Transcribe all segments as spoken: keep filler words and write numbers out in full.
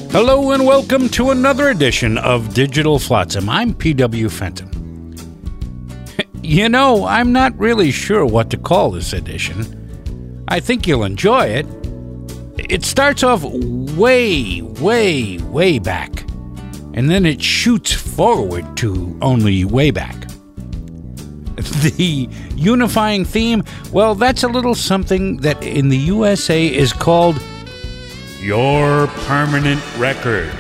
Hello and welcome to another edition of Digital Flotsam. I'm P W Fenton. You know, I'm not really sure what to call this edition. I think you'll enjoy it. It starts off way, way, way back, and then it shoots forward to only way back. The unifying theme, well, that's a little something that in the U S A is called Your Permanent Record.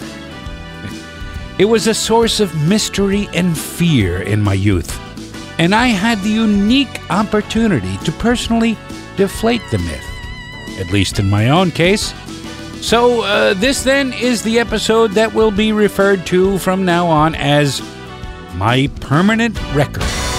It was a source of mystery and fear in my youth, and I had the unique opportunity to personally deflate the myth, at least in my own case. So uh, this then is the episode that will be referred to from now on as My Permanent Record.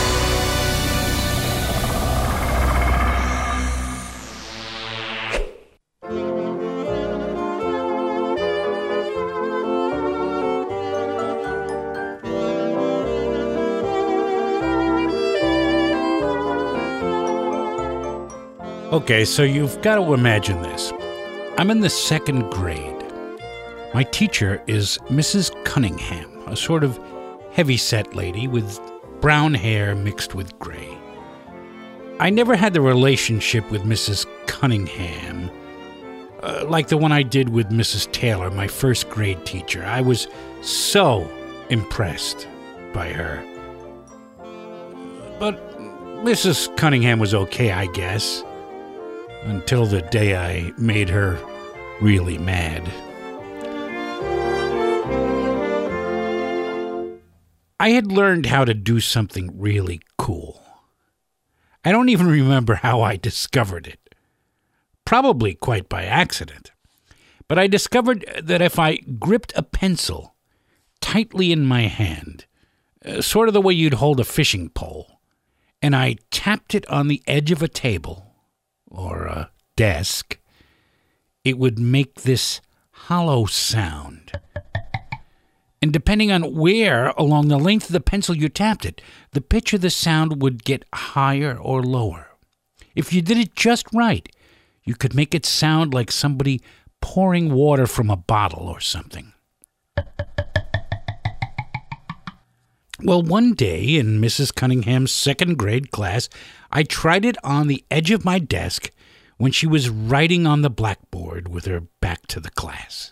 Okay, so you've got to imagine this. I'm in the second grade. My teacher is Missus Cunningham, a sort of heavy-set lady with brown hair mixed with gray. I never had the relationship with Missus Cunningham uh, like the one I did with Missus Taylor, my first grade teacher. I was so impressed by her. But Missus Cunningham was okay, I guess. Until the day I made her really mad. I had learned how to do something really cool. I don't even remember how I discovered it. Probably quite by accident. But I discovered that if I gripped a pencil tightly in my hand, uh, sort of the way you'd hold a fishing pole, and I tapped it on the edge of a table or a desk, it would make this hollow sound. And depending on where along the length of the pencil you tapped it, the pitch of the sound would get higher or lower. If you did it just right, you could make it sound like somebody pouring water from a bottle or something. Well, one day in Missus Cunningham's second grade class, I tried it on the edge of my desk when she was writing on the blackboard with her back to the class.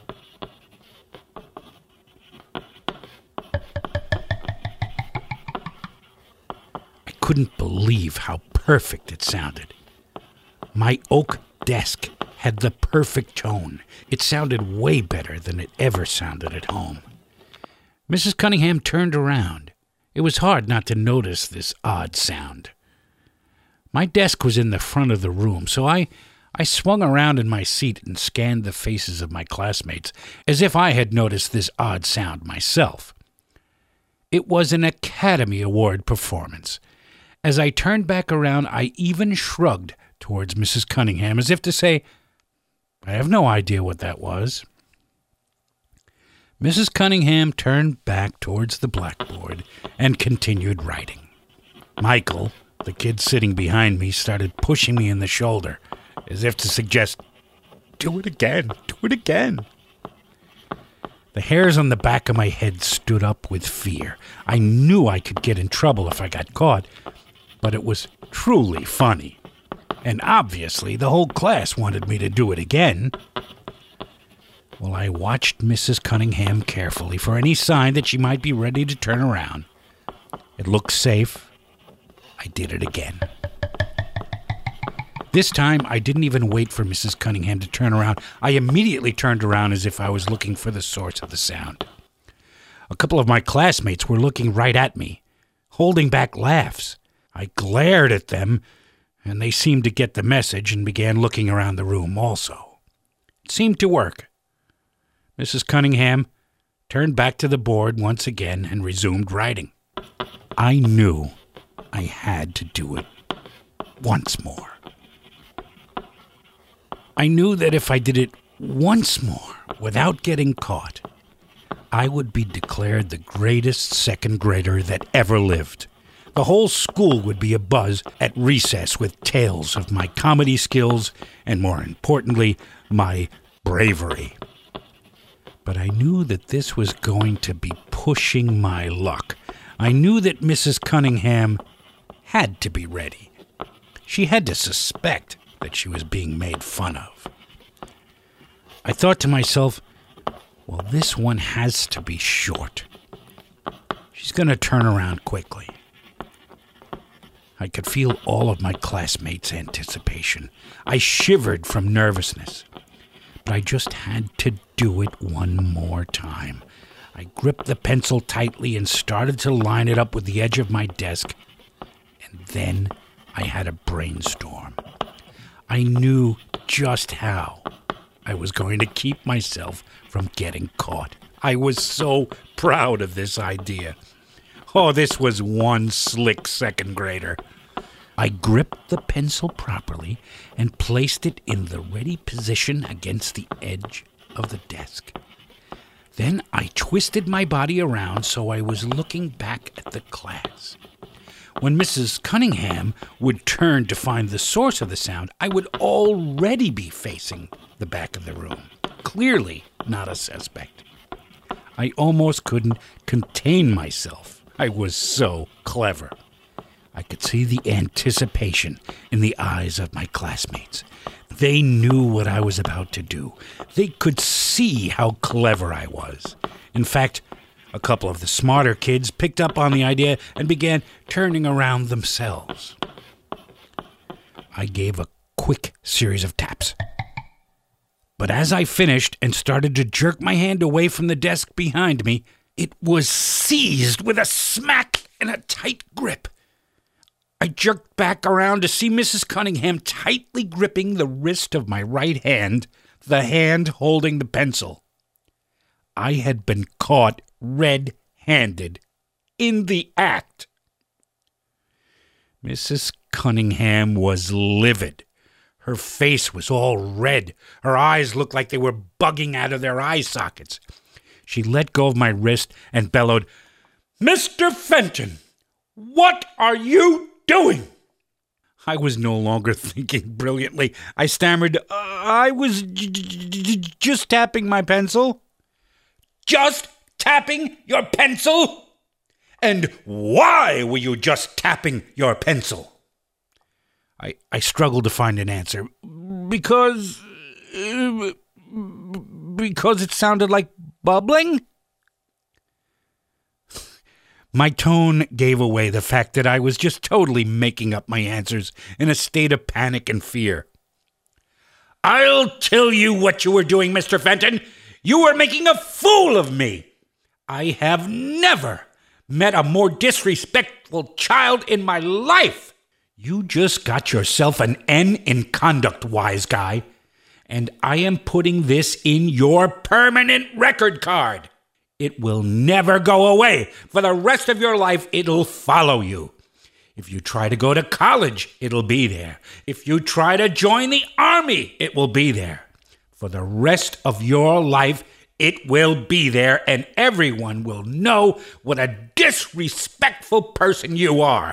I couldn't believe how perfect it sounded. My oak desk had the perfect tone. It sounded way better than it ever sounded at home. Missus Cunningham turned around. It was hard not to notice this odd sound. My desk was in the front of the room, so I, I swung around in my seat and scanned the faces of my classmates as if I had noticed this odd sound myself. It was an Academy Award performance. As I turned back around, I even shrugged towards Missus Cunningham as if to say, I have no idea what that was. Missus Cunningham turned back towards the blackboard and continued writing. Michael, the kid sitting behind me, started pushing me in the shoulder, as if to suggest, do it again, do it again. The hairs on the back of my head stood up with fear. I knew I could get in trouble if I got caught, but it was truly funny. And obviously the whole class wanted me to do it again. Well, I watched Missus Cunningham carefully for any sign that she might be ready to turn around. It looked safe. I did it again. This time, I didn't even wait for Missus Cunningham to turn around. I immediately turned around as if I was looking for the source of the sound. A couple of my classmates were looking right at me, holding back laughs. I glared at them, and they seemed to get the message and began looking around the room also. It seemed to work. Missus Cunningham turned back to the board once again and resumed writing. I knew I had to do it once more. I knew that if I did it once more without getting caught, I would be declared the greatest second grader that ever lived. The whole school would be abuzz at recess with tales of my comedy skills and, more importantly, my bravery. But I knew that this was going to be pushing my luck. I knew that Missus Cunningham had to be ready. She had to suspect that she was being made fun of. I thought to myself, well, this one has to be short. She's going to turn around quickly. I could feel all of my classmates' anticipation. I shivered from nervousness. But I just had to do it one more time. I gripped the pencil tightly and started to line it up with the edge of my desk. And then I had a brainstorm. I knew just how I was going to keep myself from getting caught. I was so proud of this idea. Oh, this was one slick second grader. I gripped the pencil properly and placed it in the ready position against the edge of the desk. Then I twisted my body around so I was looking back at the class. When Missus Cunningham would turn to find the source of the sound, I would already be facing the back of the room, clearly not a suspect. I almost couldn't contain myself. I was so clever. I could see the anticipation in the eyes of my classmates. They knew what I was about to do. They could see how clever I was. In fact, a couple of the smarter kids picked up on the idea and began turning around themselves. I gave a quick series of taps. But as I finished and started to jerk my hand away from the desk behind me, it was seized with a smack and a tight grip. I jerked back around to see Missus Cunningham tightly gripping the wrist of my right hand, the hand holding the pencil. I had been caught red-handed in the act. Missus Cunningham was livid. Her face was all red. Her eyes looked like they were bugging out of their eye sockets. She let go of my wrist and bellowed, "Mister Fenton, what are you doing?" I was no longer thinking brilliantly. I stammered, uh, I was j- j- just tapping my pencil. Just tapping your pencil? And why were you just tapping your pencil? I, I struggled to find an answer. Because... Uh, because it sounded like bubbling? My tone gave away the fact that I was just totally making up my answers in a state of panic and fear. "I'll tell you what you were doing, Mister Fenton. You were making a fool of me. I have never met a more disrespectful child in my life. You just got yourself an N in conduct, wise guy, and I am putting this in your permanent record card. It will never go away. For the rest of your life, it'll follow you. If you try to go to college, it'll be there. If you try to join the army, it will be there. For the rest of your life, it will be there, and everyone will know what a disrespectful person you are."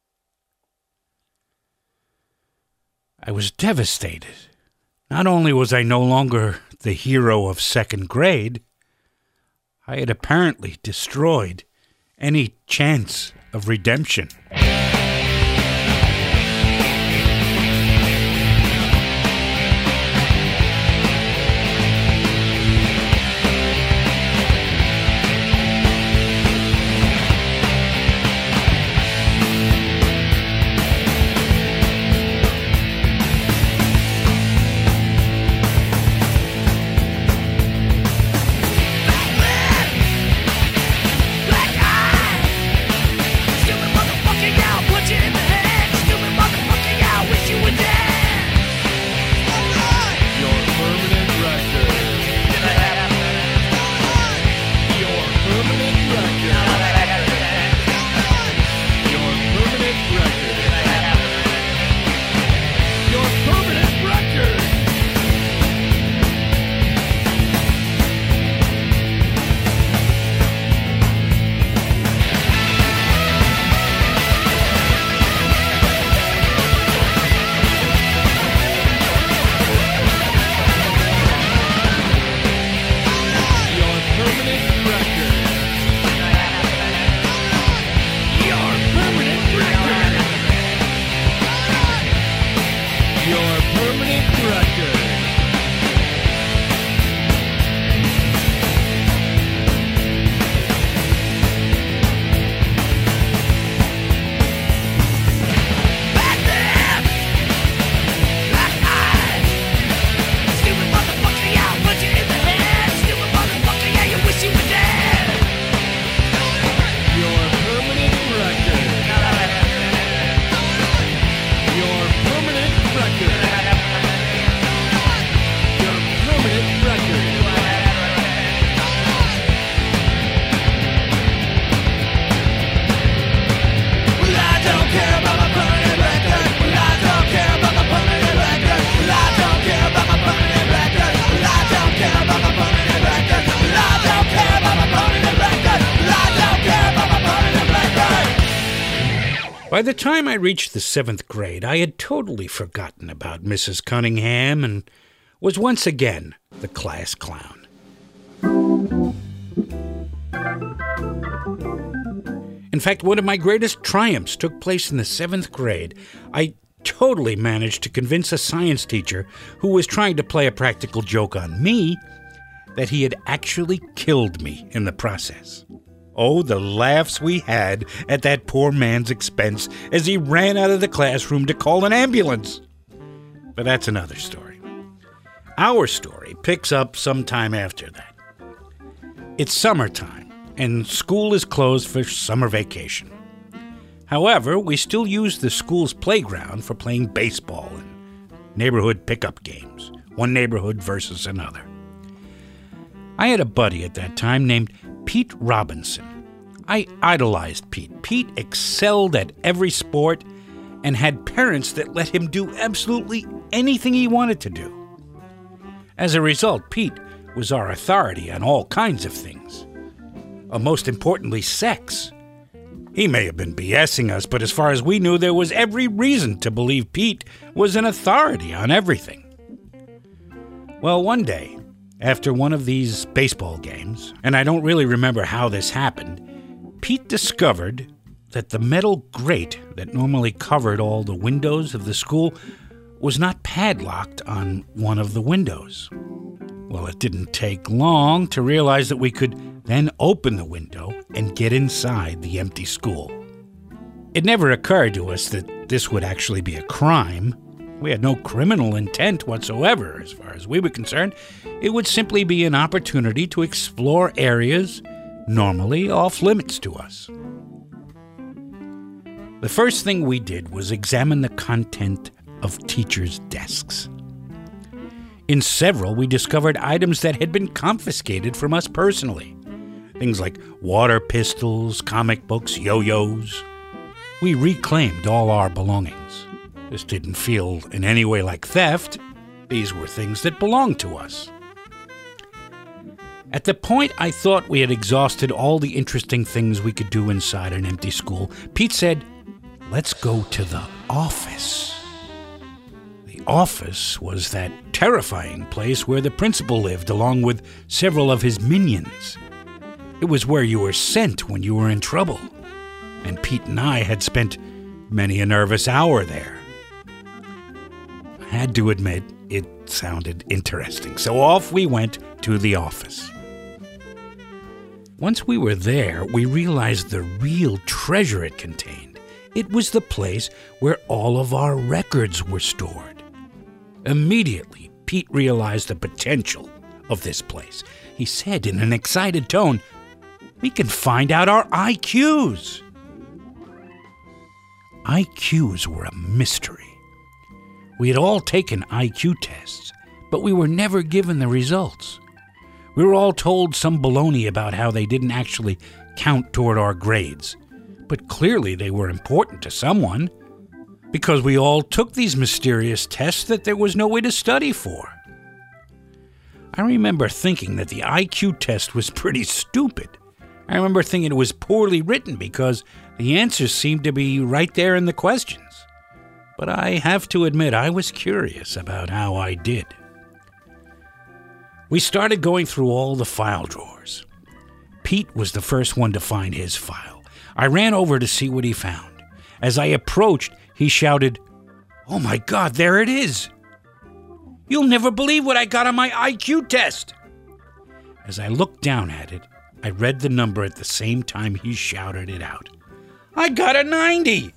I was devastated. Not only was I no longer the hero of second grade, I had apparently destroyed any chance of redemption. Black eyes, stupid motherfucking By the time I reached the seventh grade, I had totally forgotten about Missus Cunningham and was once again the class clown. In fact, one of my greatest triumphs took place in the seventh grade. I totally managed to convince a science teacher who was trying to play a practical joke on me that he had actually killed me in the process. Oh, the laughs we had at that poor man's expense as he ran out of the classroom to call an ambulance. But that's another story. Our story picks up sometime after that. It's summertime, and school is closed for summer vacation. However, we still use the school's playground for playing baseball and neighborhood pickup games, one neighborhood versus another. I had a buddy at that time named Pete Robinson. I idolized Pete. Pete excelled at every sport and had parents that let him do absolutely anything he wanted to do. As a result, Pete was our authority on all kinds of things. Uh, most importantly, sex. He may have been BSing us, but as far as we knew, there was every reason to believe Pete was an authority on everything. Well, one day, after one of these baseball games, and I don't really remember how this happened, Pete discovered that the metal grate that normally covered all the windows of the school was not padlocked on one of the windows. Well, it didn't take long to realize that we could then open the window and get inside the empty school. It never occurred to us that this would actually be a crime. We had no criminal intent whatsoever, as far as we were concerned. It would simply be an opportunity to explore areas normally off limits to us. The first thing we did was examine the content of teachers' desks. In several, we discovered items that had been confiscated from us personally. Things like water pistols, comic books, yo-yos. We reclaimed all our belongings. This didn't feel in any way like theft. These were things that belonged to us. At the point I thought we had exhausted all the interesting things we could do inside an empty school, Pete said, "Let's go to the office." The office was that terrifying place where the principal lived, along with several of his minions. It was where you were sent when you were in trouble, and Pete and I had spent many a nervous hour there. I had to admit, it sounded interesting, so off we went to the office. Once we were there, we realized the real treasure it contained. It was the place where all of our records were stored. Immediately, Pete realized the potential of this place. He said in an excited tone, "We can find out our I Qs." I Qs were a mystery. We had all taken I Q tests, but we were never given the results. We were all told some baloney about how they didn't actually count toward our grades, but clearly they were important to someone, because we all took these mysterious tests that there was no way to study for. I remember thinking that the I Q test was pretty stupid. I remember thinking it was poorly written because the answers seemed to be right there in the questions. But I have to admit, I was curious about how I did. We started going through all the file drawers. Pete was the first one to find his file. I ran over to see what he found. As I approached, he shouted, "Oh my God, there it is! You'll never believe what I got on my I Q test!" As I looked down at it, I read the number at the same time he shouted it out. I got a ninety!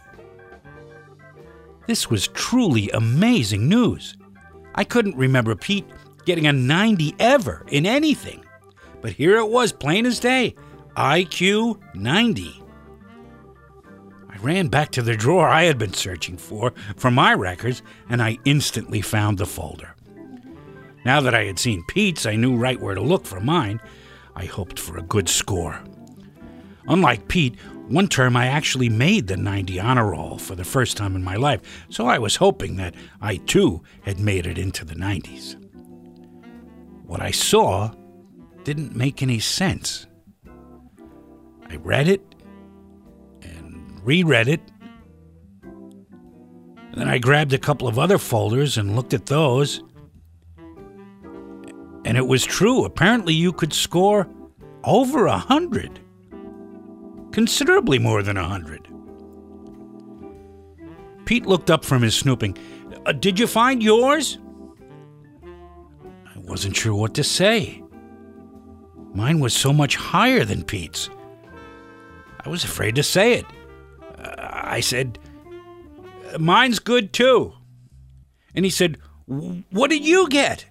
This was truly amazing news. I couldn't remember Pete getting a ninety ever in anything. But here it was, plain as day. I Q ninety. I ran back to the drawer I had been searching for, for my records, and I instantly found the folder. Now that I had seen Pete's, I knew right where to look for mine. I hoped for a good score. Unlike Pete, one term I actually made the ninety honor roll for the first time in my life, so I was hoping that I too had made it into the nineties. What I saw didn't make any sense. I read it and reread it Then I grabbed a couple of other folders and looked at those. And it was true. Apparently you could score over a hundred. Considerably more than a hundred. Pete looked up from his snooping. Uh, did you find yours? I wasn't sure what to say. Mine was so much higher than Pete's. I was afraid to say it. Uh, I said, mine's good too. And he said, what did you get?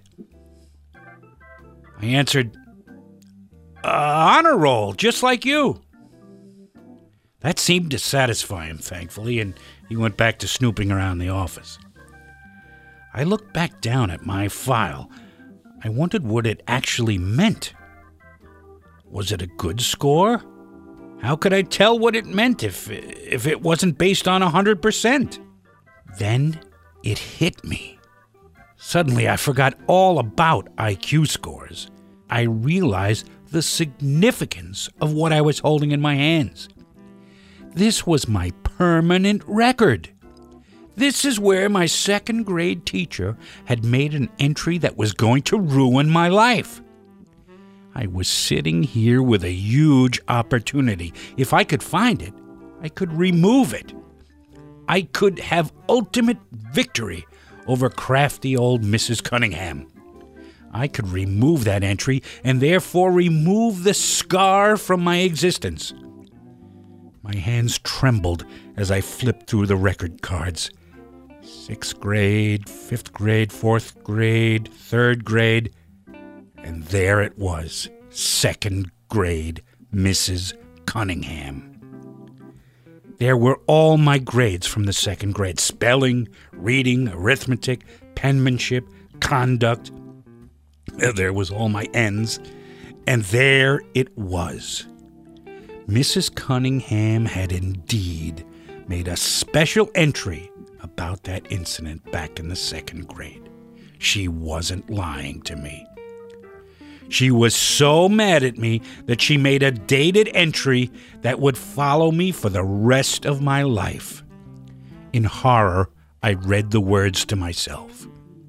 I answered, uh, honor roll, just like you. That seemed to satisfy him, thankfully, and he went back to snooping around the office. I looked back down at my file. I wondered what it actually meant. Was it a good score? How could I tell what it meant if, if it wasn't based on one hundred percent? Then it hit me. Suddenly, I forgot all about I Q scores. I realized the significance of what I was holding in my hands. This was my permanent record. This is where my second grade teacher had made an entry that was going to ruin my life. I was sitting here with a huge opportunity. If I could find it, I could remove it. I could have ultimate victory over crafty old Missus Cunningham. I could remove that entry and therefore remove the scar from my existence. My hands trembled as I flipped through the record cards. Sixth grade, fifth grade, fourth grade, third grade, and there it was, second grade Missus Cunningham. There were all my grades from the second grade: spelling, reading, arithmetic, penmanship, conduct. There was all my N's, and there it was. Missus Cunningham had indeed made a special entry about that incident back in the second grade. She wasn't lying to me. She was so mad at me that she made a dated entry that would follow me for the rest of my life. In horror, I read the words to myself.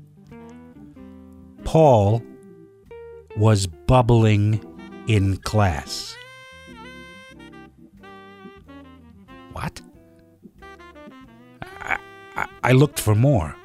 Paul was bubbling in class. What? I, I, I looked for more.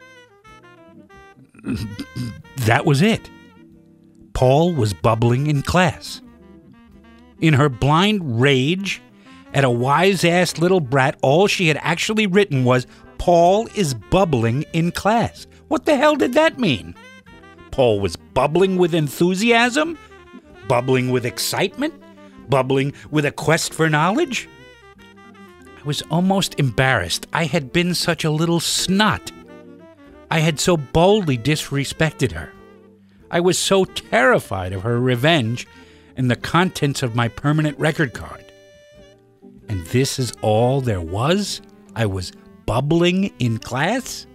That was it. Paul was bubbling in class. In her blind rage at a wise-ass little brat, all she had actually written was, Paul is bubbling in class. What the hell did that mean? Paul was bubbling with enthusiasm? Bubbling with excitement? Bubbling with a quest for knowledge? I was almost embarrassed. I had been such a little snot. I had so boldly disrespected her. I was so terrified of her revenge and the contents of my permanent record card. And this is all there was? I was bubbling in class?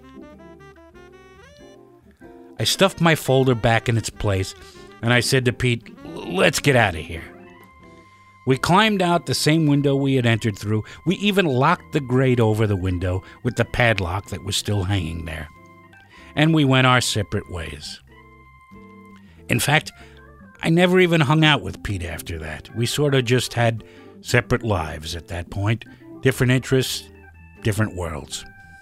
I stuffed my folder back in its place, and I said to Pete, let's get out of here. We climbed out the same window we had entered through. We even locked the grate over the window with the padlock that was still hanging there. And we went our separate ways. In fact, I never even hung out with Pete after that. We sort of just had separate lives at that point. Different interests, different worlds.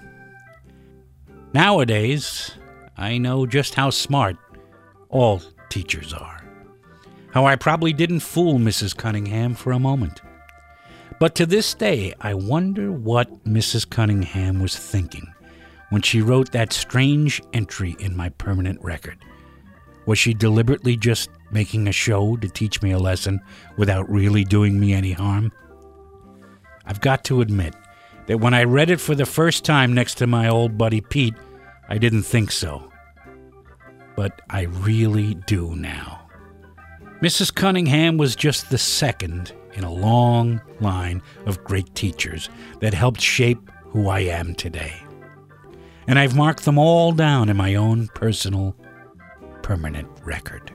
Nowadays, I know just how smart all teachers are. How I probably didn't fool Missus Cunningham for a moment. But to this day, I wonder what Missus Cunningham was thinking when she wrote that strange entry in my permanent record. Was she deliberately just making a show to teach me a lesson without really doing me any harm? I've got to admit that when I read it for the first time next to my old buddy Pete, I didn't think so. But I really do now. Missus Cunningham was just the second in a long line of great teachers that helped shape who I am today. And I've marked them all down in my own personal permanent record.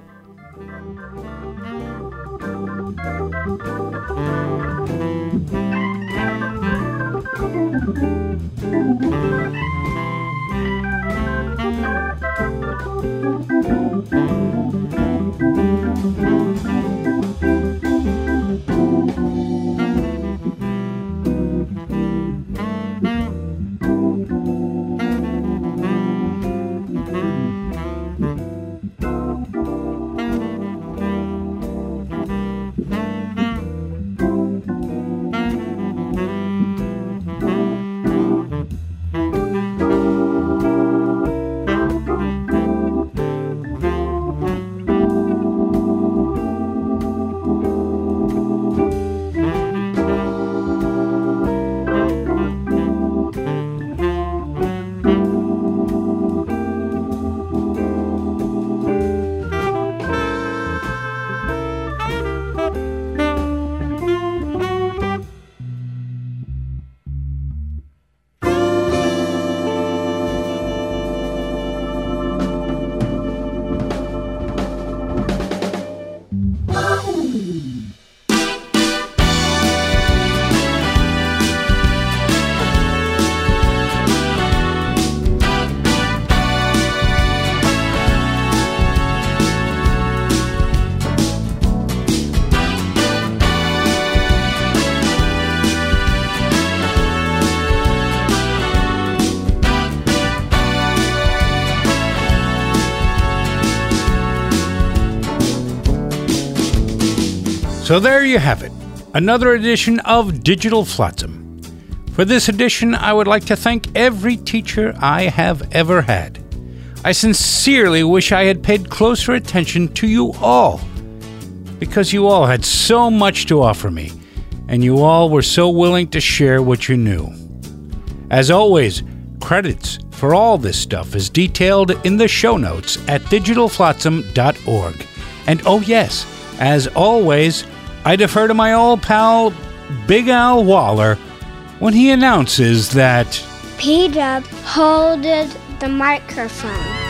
So there you have it, another edition of Digital Flotsam. For this edition, I would like to thank every teacher I have ever had. I sincerely wish I had paid closer attention to you all, because you all had so much to offer me, and you all were so willing to share what you knew. As always, credits for all this stuff is detailed in the show notes at digital flotsam dot org. And oh yes, as always, I defer to my old pal Big Al Waller when he announces that P-Dub holded the microphone.